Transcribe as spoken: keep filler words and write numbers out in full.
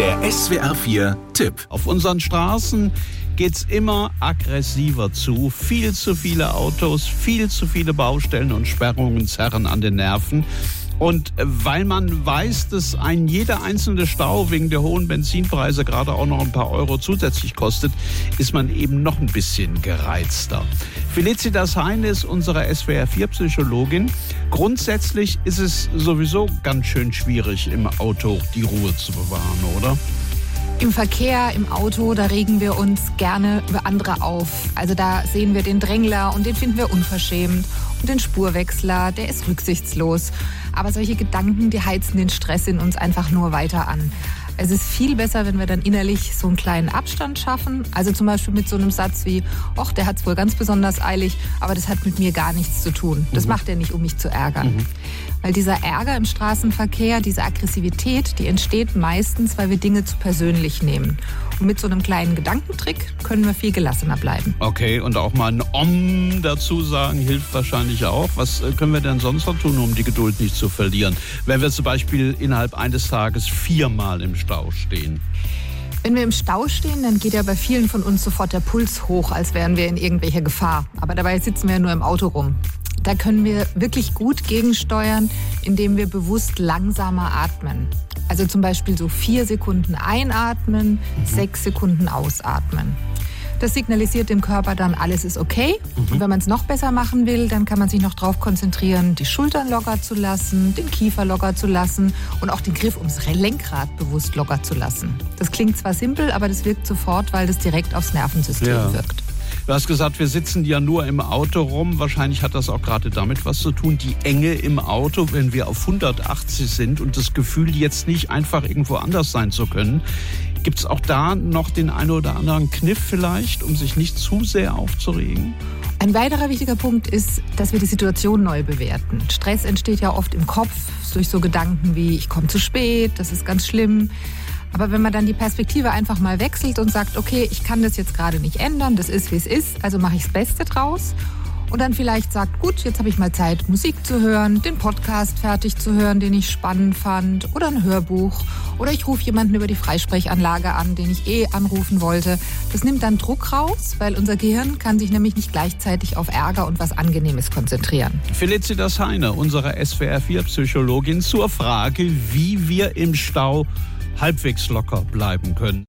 Der S W R vier Tipp. Auf unseren Straßen geht's immer aggressiver zu. Viel zu viele Autos, viel zu viele Baustellen und Sperrungen zerren an den Nerven. Und weil man weiß, dass ein jeder einzelne Stau wegen der hohen Benzinpreise gerade auch noch ein paar Euro zusätzlich kostet, ist man eben noch ein bisschen gereizter. Felicitas Heine ist unsere S W R vier Psychologin. Grundsätzlich ist es sowieso ganz schön schwierig, im Auto die Ruhe zu bewahren, oder? Im Verkehr, im Auto, da regen wir uns gerne über andere auf. Also da sehen wir den Drängler und den finden wir unverschämt. Und den Spurwechsler, der ist rücksichtslos. Aber solche Gedanken, die heizen den Stress in uns einfach nur weiter an. Es ist viel besser, wenn wir dann innerlich so einen kleinen Abstand schaffen. Also zum Beispiel mit so einem Satz wie, ach, der hat es wohl ganz besonders eilig, aber das hat mit mir gar nichts zu tun. Das mhm. macht er nicht, um mich zu ärgern. Mhm. Weil dieser Ärger im Straßenverkehr, diese Aggressivität, die entsteht meistens, weil wir Dinge zu persönlich nehmen. Und mit so einem kleinen Gedankentrick können wir viel gelassener bleiben. Okay, und auch mal ein Om dazu sagen, hilft wahrscheinlich auch. Was können wir denn sonst noch tun, um die Geduld nicht zu verlieren? Wenn wir zum Beispiel innerhalb eines Tages viermal im Stau stehen. Wenn wir im Stau stehen, dann geht ja bei vielen von uns sofort der Puls hoch, als wären wir in irgendwelcher Gefahr. Aber dabei sitzen wir nur im Auto rum. Da können wir wirklich gut gegensteuern, indem wir bewusst langsamer atmen. Also zum Beispiel so vier Sekunden einatmen, mhm. sechs Sekunden ausatmen. Das signalisiert dem Körper dann, alles ist okay. Mhm. Und wenn man es noch besser machen will, dann kann man sich noch darauf konzentrieren, die Schultern locker zu lassen, den Kiefer locker zu lassen und auch den Griff ums Lenkrad bewusst locker zu lassen. Das klingt zwar simpel, aber das wirkt sofort, weil das direkt aufs Nervensystem ja. wirkt. Du hast gesagt, wir sitzen ja nur im Auto rum. Wahrscheinlich hat das auch gerade damit was zu tun. Die Enge im Auto, wenn wir auf hundertachtzig sind und das Gefühl, jetzt nicht einfach irgendwo anders sein zu können. Gibt es auch da noch den einen oder anderen Kniff vielleicht, um sich nicht zu sehr aufzuregen? Ein weiterer wichtiger Punkt ist, dass wir die Situation neu bewerten. Stress entsteht ja oft im Kopf durch so Gedanken wie, ich komme zu spät, das ist ganz schlimm. Aber wenn man dann die Perspektive einfach mal wechselt und sagt, okay, ich kann das jetzt gerade nicht ändern, das ist, wie es ist, also mache ich das Beste draus. Und dann vielleicht sagt, gut, jetzt habe ich mal Zeit, Musik zu hören, den Podcast fertig zu hören, den ich spannend fand, oder ein Hörbuch. Oder ich rufe jemanden über die Freisprechanlage an, den ich eh anrufen wollte. Das nimmt dann Druck raus, weil unser Gehirn kann sich nämlich nicht gleichzeitig auf Ärger und was Angenehmes konzentrieren. Felicitas Heine, unsere S W R vier Psychologin, zur Frage, wie wir im Stau halbwegs locker bleiben können.